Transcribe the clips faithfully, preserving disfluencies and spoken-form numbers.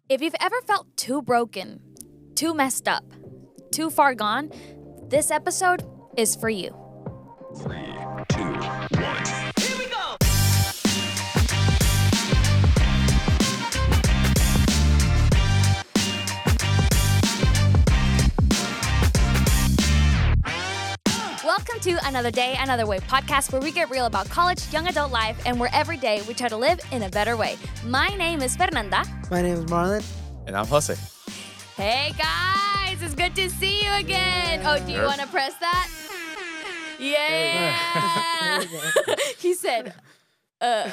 If you've ever felt too broken, too messed up, too far gone, this episode is for you. Three, two, one. Here we go! Welcome to Another Day, Another Way podcast, where we get real about college, young adult life, and where every day we try to live in a better way. My name is Fernanda. My name is Marlon. And I'm Jose. Hey guys, it's good to see you again. Yeah. Oh, do you want to press that? Yeah. He said, uh.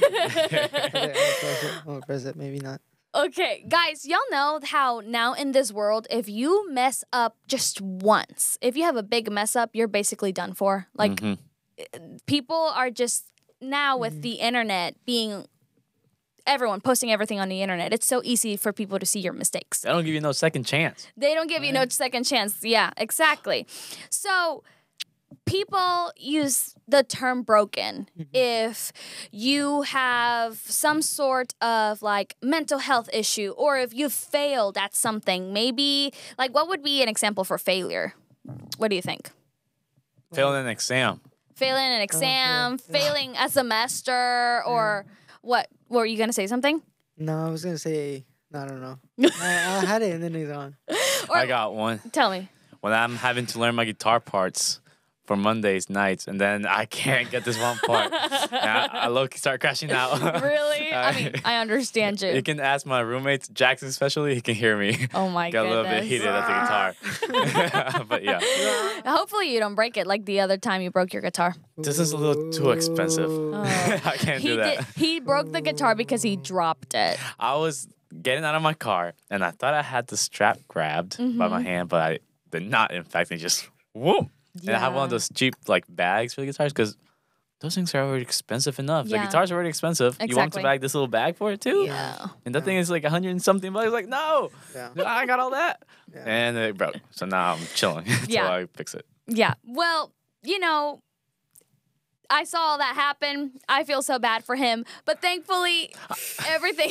I'm gonna press it, maybe not. Okay, guys, y'all know how now in this world, if you mess up just once, if you have a big mess up, you're basically done for. Like, Mm-hmm. people are just now with the internet being, everyone posting everything on the internet. It's so easy for people to see your mistakes. They don't give you no second chance. They don't give you no second chance. Yeah, exactly. So people use the term broken if you have some sort of like mental health issue, or if you failed at something. Maybe, like, what would be an example for failure? What do you think? Failing an exam. Failing an exam, yeah. failing a semester, or what? Were you going to say something? No, I was gonna say, no, I don't know. I, I had it and then it's on. Or, I got one. Tell me. When I'm having to learn my guitar parts for Mondays nights, and then I can't get this one part. And I, I low-key start crashing out. Really? I mean, I understand you. You can ask my roommates, Jackson especially, he can hear me. Oh my Get a little bit goodness. heated at the guitar. But yeah, Hopefully you don't break it like the other time you broke your guitar. this is a little too expensive. Oh. I can't He do that. did, he broke the guitar because he dropped it. I was getting out of my car, and I thought I had the strap grabbed by my hand, but I did not. In fact, it just whoop. And I have one of Yeah. those cheap like bags for the guitars because those things are already expensive enough. Yeah. The guitar's already expensive. You want Exactly. to bag this little bag for it too? Yeah. And that thing is like a hundred and something bucks. Like, no, Yeah. I got all that. Yeah. And it broke. So now I'm chilling until Yeah. I fix it. Yeah. Well, you know, I saw all that happen. I feel so bad for him. But thankfully, everything...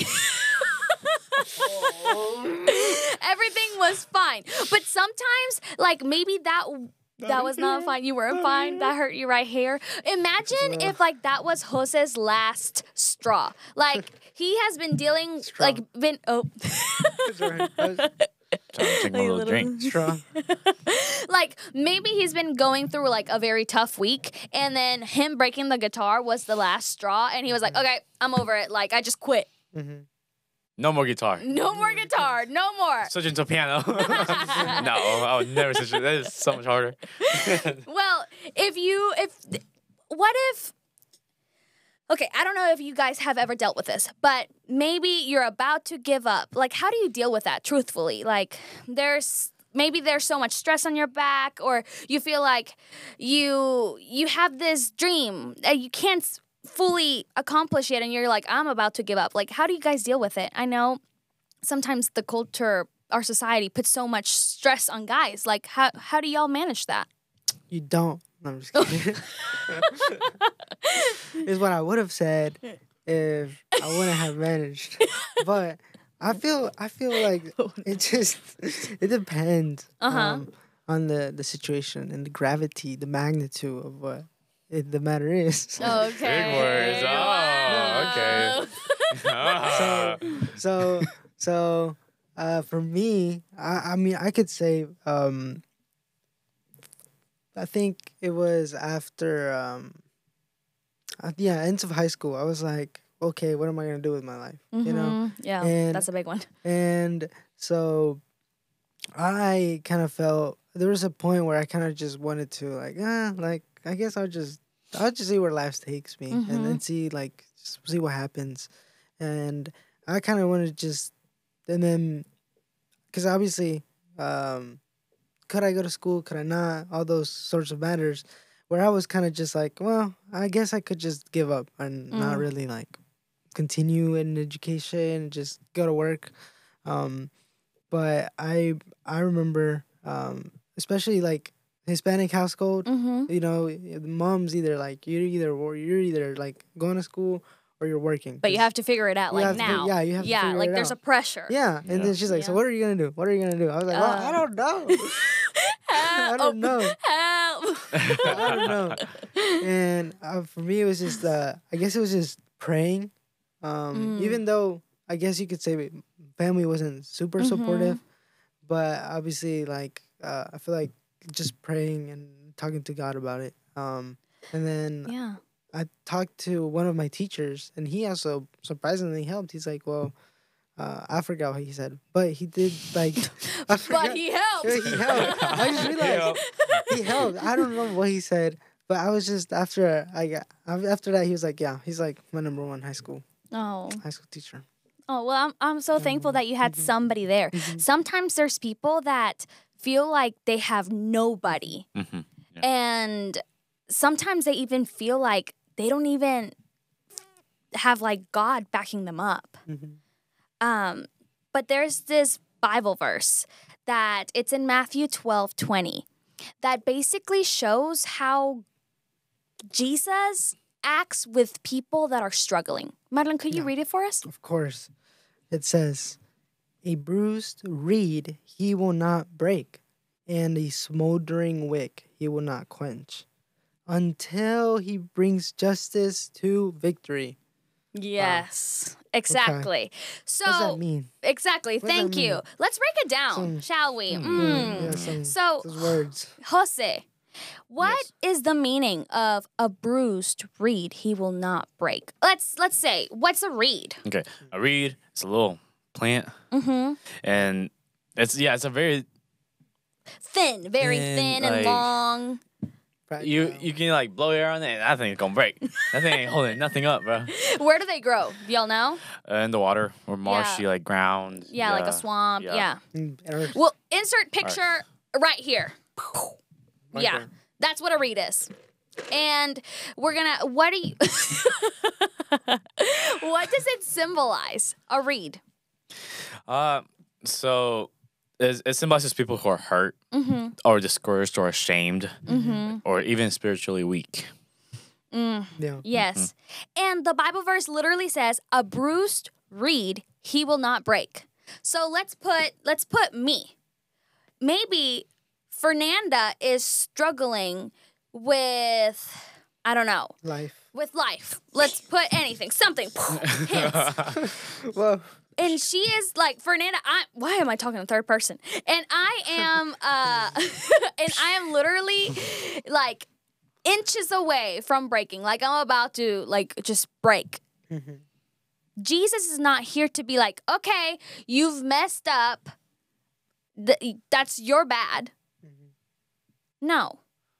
everything was fine. But sometimes, like, maybe that... That was not fine. You weren't fine. That hurt you right here. Imagine if like that was Jose's last straw. Like he has been dealing Straw. like been oh Sorry. I was Trying to drink my little drink. strong. like maybe he's been going through like a very tough week, and then him breaking the guitar was the last straw, and he was like, okay, I'm over it. Like I just quit. Mm-hmm. No more guitar. No more guitar. No more. Switch into piano. No, I would never switch it. That is so much harder. Well, if you if what if okay, I don't know if you guys have ever dealt with this, but maybe you're about to give up. Like, how do you deal with that truthfully? Like, there's maybe there's so much stress on your back, or you feel like you you have this dream that you can't fully accomplish it, and you're like, I'm about to give up. Like, how do you guys deal with it? I know sometimes the culture, our society puts so much stress on guys. Like, how how do y'all manage that? You don't. No, I'm just kidding. Is what I would have said if I wouldn't have managed. But I feel I feel like it just it depends Uh-huh. um, on the, the situation and the gravity, the magnitude of what it, the matter is. Okay. Big words. Oh, Wow. okay. Ah. so so uh, for me, I, I mean I could say um, I think it was after um, uh, yeah, ends of high school. I was like, okay, what am I gonna do with my life? You know? Mhm. Yeah, And- that's a big one. And so I kind of felt there was a point where I kind of just wanted to like, ah, like I guess I'll just I'll just see where life takes me and then see like just see what happens. And I kind of wanted to just and then because obviously um, could I go to school? Could I not? All those sorts of matters. Where I was kind of just like, well, I guess I could just give up and not Mm. really like continue in education, just go to work. Um, but I I remember, um, especially like Hispanic household, Mm-hmm. you know, the mom's either like you're either or you're either like going to school or you're working. But you 'Cause- have to figure it out You like have to fi- now. yeah, you have to yeah, figure like it there's out. a pressure. Yeah, and Yeah. then she's like, "So Yeah. what are you gonna do? What are you gonna do?" I was like, "Well, I Uh, don't know. I Help. don't know. Help. I don't know." And uh, for me, it was just, uh, I guess it was just praying. Um, Mm. Even though I guess you could say family wasn't super Mhm. supportive, but obviously, like, uh, I feel like just praying and talking to God about it. Um, and then Yeah. I talked to one of my teachers, and he also surprisingly helped. He's like, "Well, uh, I forgot what he said, but he did like." I forgot- But he helped. Yeah, he helped. I just realized he helped. I don't remember what he said, but I was just after I got after that he was like, "Yeah, he's like my number one high school Oh. high school teacher." Oh, well, I'm, I'm so thankful that you had somebody there. Sometimes there's people that feel like they have nobody. hmm And sometimes they even feel like they don't even have like God backing them up. Mhm. Um, but there's this Bible verse that it's in Matthew twelve twenty that basically shows how Jesus acts with people that are struggling. Madeline, could you Yeah. read it for us? Of course, it says, "A bruised reed he will not break, and a smoldering wick he will not quench, until he brings justice to victory." Yes, exactly. So What does that mean? exactly. What does that Thank you. mean? Let's break it down, Some- shall we? Mm, Mm. yeah, some, So- those words. Jose, what is Yes. the meaning of a bruised reed he will not break? Let's let's say, what's a reed? Okay, a reed. It's a little plant, Mm-hmm. and it's yeah, it's a very Thin, very Thin, thin and like- long. you Fragile. you can like blow air on it, and that thing is gonna break. That thing ain't holding nothing up, bro. Where do they grow? Do y'all know? Uh, in the water or marshy like ground. Yeah, like a swamp. yeah. Yeah. Mm, earth. Well, insert picture right here. Right yeah. there. That's what a reed is. And we're gonna. What do you? What does it symbolize? A reed. Uh, so it, it symbolizes people who are hurt Mm-hmm. or discouraged or ashamed Mm-hmm. or even spiritually weak. Mm. Yeah. Yes. And the Bible verse literally says, "A bruised reed he will not break." So let's put let's put me. Maybe Fernanda is struggling with, I don't know, Life. with life. Let's put anything, something. Hints. Well, And she is like, Fernanda, I why am I talking in third person? And I am uh and I am literally like inches away from breaking. Like I'm about to like just break. Mhm. Jesus is not here to be like, okay, you've messed up. Th- that's your bad. No.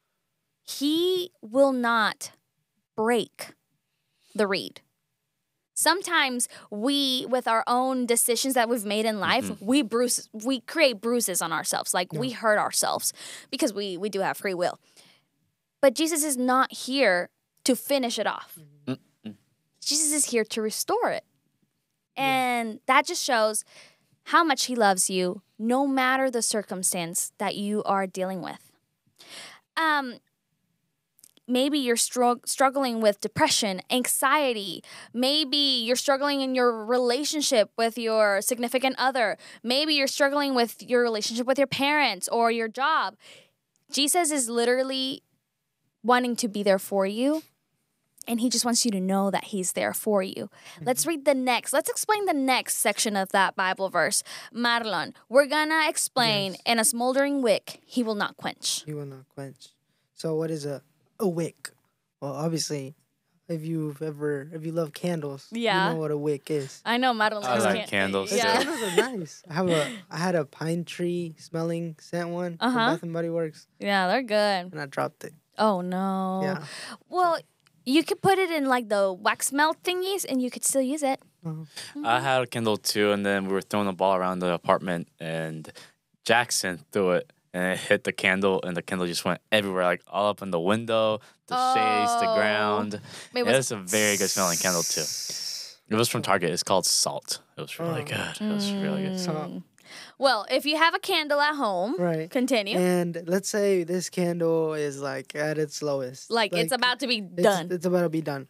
He will not break the reed. Sometimes we, with our own decisions that we've made in life, we bruise, we create bruises on ourselves. Like we hurt ourselves because we we do have free will. But Jesus is not here to finish it off. Jesus is here to restore it. And that just shows how much he loves you, no matter the circumstance that you are dealing with. Um, maybe you're strug- struggling with depression, anxiety. Maybe you're struggling in your relationship with your significant other. Maybe you're struggling with your relationship with your parents or your job. Jesus is literally wanting to be there for you. And he just wants you to know that he's there for you. Let's read the next. Let's explain the next section of that Bible verse. Marlon, we're going to explain, Yes. in a smoldering wick, he will not quench. he will not quench. So what is a a wick? Well, obviously, if you've ever if you love candles, Yeah. you know what a wick is. I know Marlon I loves like can- candles, Those too. Yeah. candles are nice. I have a I had a pine tree smelling scent one from Uh-huh. Bath and Body Works, Yeah, they're good. and I dropped it. Oh, no. Yeah. Well, you could put it in like the wax melt thingies and you could still use it. I had a Kindle too, and then we were throwing the ball around the apartment, and Jackson threw it, and it hit the candle, and the candle just went everywhere, like all up in the window, the shades, the Oh. ground. It It was- was a very good smelling candle too. It was from Target. It's called Salt. It was really Oh. good. It was really good. So, Well, if you have a candle at home, right. continue. And let's say this candle is like at its lowest. like, it's about to be it's, done. It's about to be done.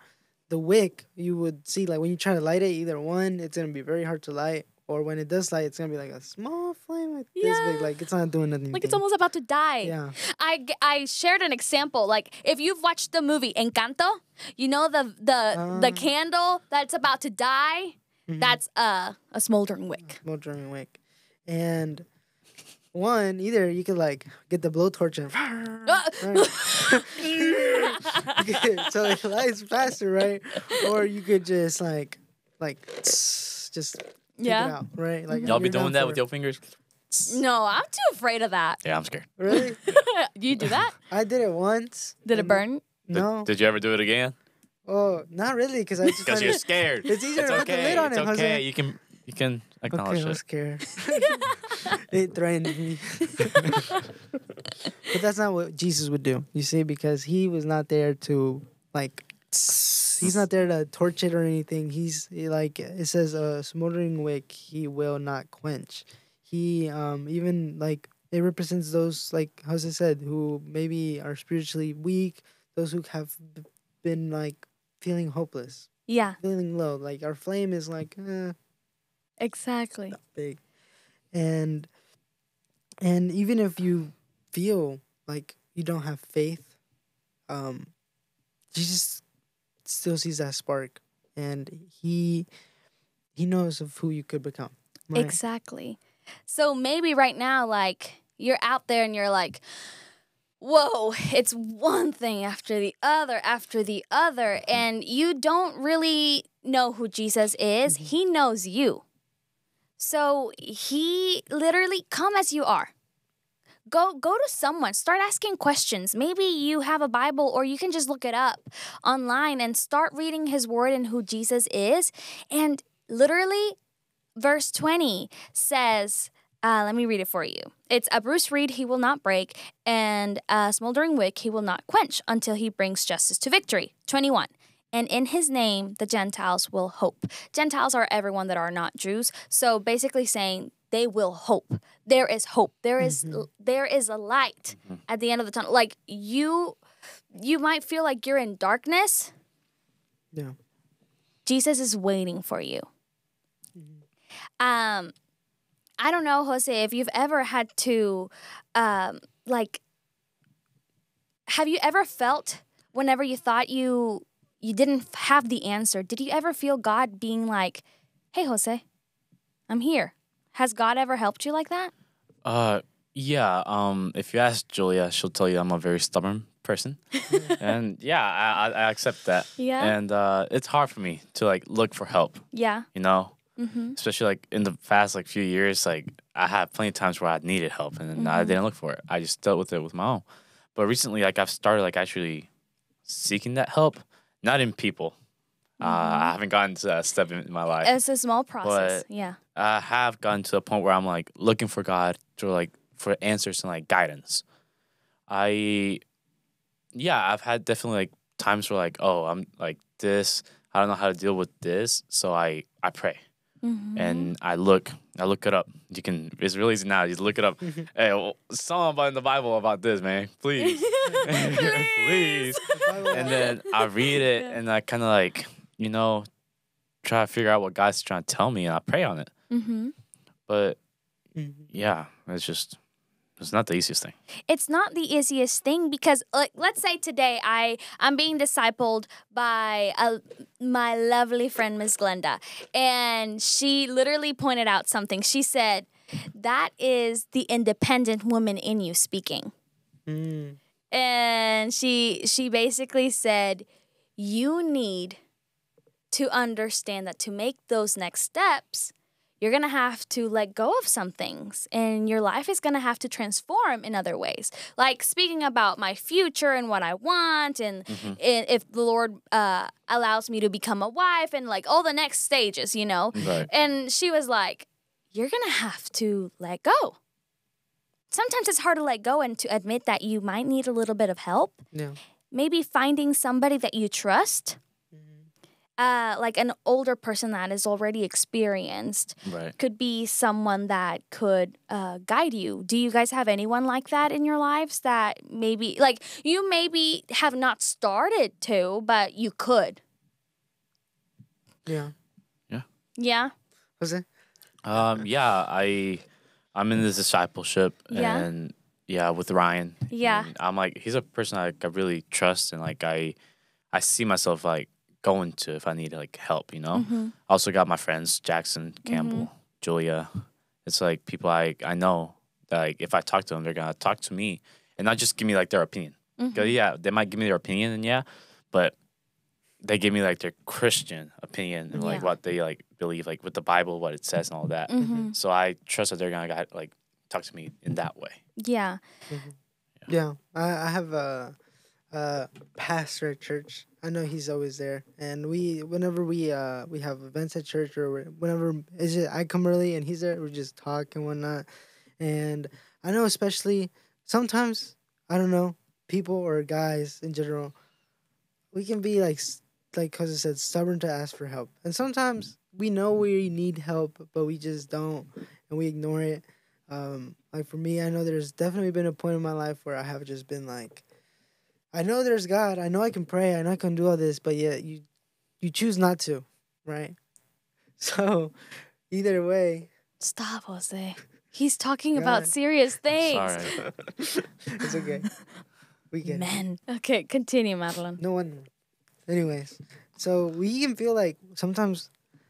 the wick, you would see like when you try to light it, either one, it's gonna be very hard to light, or when it does light, it's gonna be like a small flame like this Yeah. big, like it's not doing anything. Like it's almost about to die. yeah. I, g- I shared an example. Like if you've watched the movie Encanto, you know the the the Uh. candle that's about to die. Mhm. That's a a smoldering wick. Smoldering wick, and one either you could like get the blowtorch and right? so it lights faster, right? Or you could just like like just take Yeah. it out, right? Like Y'all be you're done doing that for with it. your fingers? No, I'm too afraid of that. Yeah, I'm scared. Really? You do that? I did it once. Did it and- burn? Did- No. Did, you ever do it again? Oh, not really, because I just Because kinda- you're scared. It's easier It's to put the okay. lid on it's it, okay. Jose. You can you can acknowledge Okay, I was it. scared. It threatened me. But that's not what Jesus would do. You see, because he was not there to like. He's not there to torch it or anything. He's he, like it says, a smoldering wick he will not quench. He um even like it represents those, like Jose said, who maybe are spiritually weak, those who have b- been like feeling hopeless, Yeah, feeling low. Like our flame is like eh, exactly. big, and and even if you feel like you don't have faith, um, Jesus still sees that spark, and he he knows of who you could become. Right? Exactly. So maybe right now, like, you're out there and you're like, whoa, it's one thing after the other after the other, and you don't really know who Jesus is. He knows you. So he literally, come as you are. Go go to someone. Start asking questions. Maybe you have a Bible, or you can just look it up online and start reading his word and who Jesus is. And literally, verse twenty says, uh, let me read it for you. It's a bruised reed he will not break, and a smoldering wick he will not quench until he brings justice to victory. twenty-one. And in his name, the Gentiles will hope. Gentiles are everyone that are not Jews. So basically saying they will hope. There is hope. There is there is a light at the end of the tunnel. Like you, you might feel like you're in darkness. Yeah. Jesus is waiting for you. Um, I don't know, Jose, if you've ever had to, um, like, have you ever felt whenever you thought you you didn't have the answer? Did you ever feel God being like, "Hey, Jose, I'm here"? Has God ever helped you like that? Uh, yeah. Um, if you ask Julia, she'll tell you I'm a very stubborn person, and yeah, I, I I accept that. Yeah. And uh, it's hard for me to like look for help. Yeah. You know, Mm-hmm. especially like in the past like few years, like I had plenty of times where I needed help and then I Mhm. didn't look for it. I just dealt with it with my own. But recently, like I've started like actually seeking that help, not in people. Uh, I haven't gotten to that step in my life. It's a small process. But- yeah. I have gotten to a point where I'm like looking for God to like for answers and like guidance. I, yeah, I've had definitely like times where like, oh, I'm like this. I don't know how to deal with this, so I I pray Mm-hmm. and I look I look it up. You can. It's really easy now. You just look it up. Hey, well, something about in the Bible about this, man. Please, please. And then I read it Yeah. and I kind of like you know try to figure out what God's trying to tell me and I pray on it. Mm-hmm. But Mhm. yeah, it's just it's not the easiest thing. It's not the easiest thing because, like, let's say today I I'm being discipled by a, my lovely friend Miss Glenda, and she literally pointed out something. She said, "That is the independent woman in you speaking," Mm. and she she basically said, "You need to understand that to make those next steps." You're going to have to let go of some things and your life is going to have to transform in other ways. Like speaking about my future and what I want and Mhm. i- if the Lord uh, allows me to become a wife and like all the next stages, you know. Right. And she was like, you're going to have to let go. Sometimes it's hard to let go and to admit that you might need a little bit of help. Yeah. Maybe finding somebody that you trust, uh, like an older person that is already experienced, Right. could be someone that could uh, guide you. Do you guys have anyone like that in your lives that maybe, like, you maybe have not started to, but you could? Yeah. Yeah. Jose? Um, yeah, I I'm in this discipleship Yeah. and yeah, with Ryan. Yeah. And I'm like he's a person I, I really trust and like I I see myself like going to if I need like help, you know. Mm-hmm. I also got my friends Jackson, Campbell, Julia. It's like people I I know that like if I talk to them, they're gonna talk to me and not just give me like their opinion. Mm-hmm. 'Cause, yeah, they might give me their opinion and yeah, but they give me like their Christian opinion and like Yeah. what they like believe like with the Bible, what it says and all that. Mm-hmm. So I trust that they're gonna got, like talk to me in that way. Yeah. Yeah. I, I have a, a pastor at church. I know he's always there. And we, whenever we uh we have events at church or whenever it's just, I come early and he's there, we just talk and whatnot. And I know especially sometimes, I don't know, people or guys in general, we can be like, s- like Cousin said, stubborn to ask for help. And sometimes we know we need help, but we just don't and we ignore it. Um, like for me, I know there's definitely been a point in my life where I have just been like, I know there's God, I know I can pray, I know I can do all this, but yet you, you choose not to, right? So, either way, Stop, Jose. He's talking God. about serious things. Sorry. it's okay. We get it. Men. Okay, continue, Madeline. No one. Anyways, so we can feel like sometimes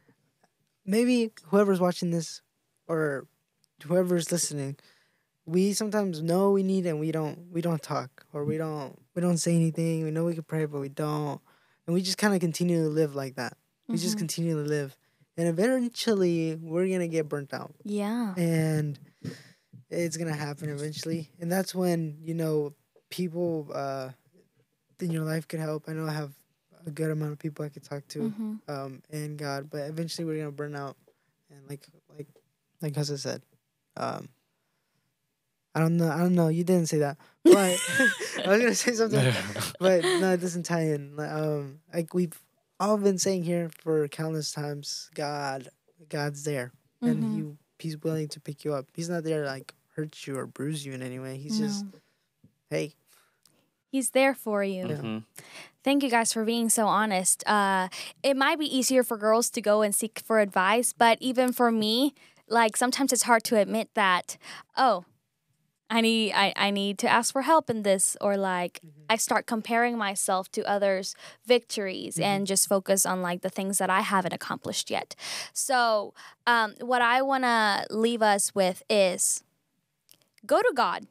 maybe whoever's watching this or whoever's listening, we sometimes know we need and we don't we don't talk or we don't we don't say anything. We know we can pray but we don't. And we just kind of continue to live like that. We just Mhm. continue to live. And eventually we're going to get burnt out. Yeah. And it's going to happen eventually. And that's when, you know, people uh in your life could help. I know I have a good amount of people I could talk to, Mhm. um, and God, but eventually we're gonna burn out, and like like like Hussein said, um, I don't know, I don't know, you didn't say that, but I was gonna say something, but no, it doesn't tie in. Like, Um, like we've all been saying here for countless times, God, God's there, and Mhm. he he's willing to pick you up. He's not there to, like hurt you or bruise you in any way. He's just, No. hey, He's there for you. Yeah. Mhm. Thank you guys for being so honest. Uh, it might be easier for girls to go and seek for advice, but even for me, like sometimes it's hard to admit that, oh, I need I, I need to ask for help in this, or like I start comparing myself to others' victories and just focus on like the things that I haven't accomplished yet. So um, what I want to leave us with is go to God.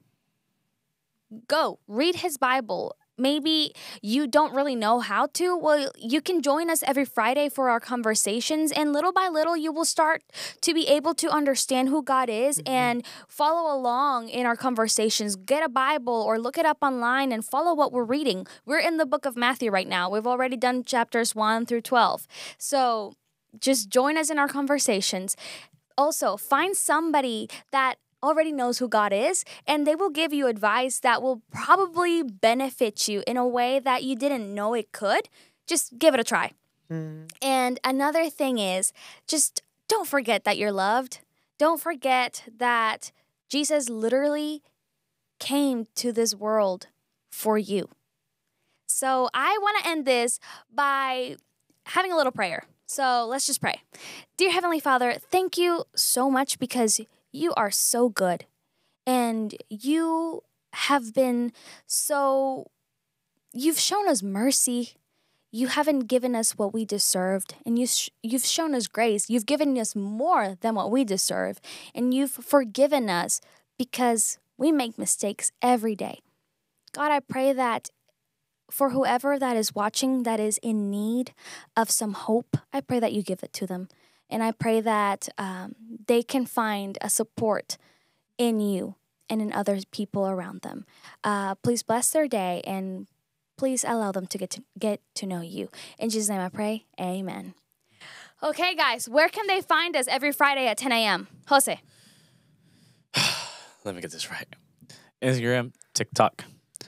Go read his Bible. Maybe you don't really know how to. Well, you can join us every Friday for our conversations, and little by little, you will start to be able to understand who God is and follow along in our conversations. Get a Bible or look it up online and follow what we're reading. We're in the book of Matthew right now. We've already done chapters one through twelve. So just join us in our conversations. Also, find somebody that already knows who God is, and they will give you advice that will probably benefit you in a way that you didn't know it could. Just give it a try. mm, And another thing is just don't forget that you're loved. Don't forget that Jesus literally came to this world for you. So I want to end this by having a little prayer. So let's just pray. Dear Heavenly Father, thank you so much because you are so good. And you have been so, you've shown us mercy. You haven't given us what we deserved. And you sh- you've shown us grace. You've given us more than what we deserve. And you've forgiven us because we make mistakes every day. God, I pray that for whoever that is watching that is in need of some hope, I pray that you give it to them. And I pray that um, they can find a support in you and in other people around them. Uh, please bless their day and please allow them to get to get to know you. In Jesus' name I pray, amen. Okay, guys, where can they find us every Friday at ten a.m.? Jose. Let me get this right. Instagram, TikTok,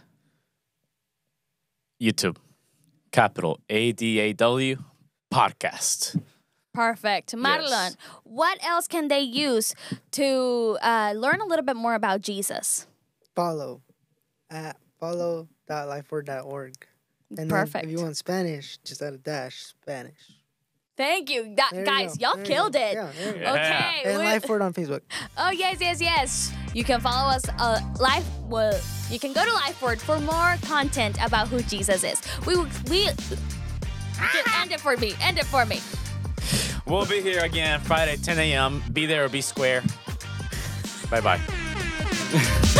YouTube, capital A D A W podcast. Perfect. Madeline, what else can they use to uh, learn a little bit more about Jesus? follow at follow dot life word dot org. And Perfect. then if you want Spanish, just add a dash Spanish. Thank you, That- There you guys. go. Y'all There you killed go. it. Yeah, there you go. Yeah. Okay. And we- Life Word on Facebook. Oh yes, yes, yes. You can follow us. Uh, life. Well, you can go to LifeWord for more content about who Jesus is. We we. End it for me. End it for me. We'll be here again Friday, ten a.m. Be there or be square. Bye bye.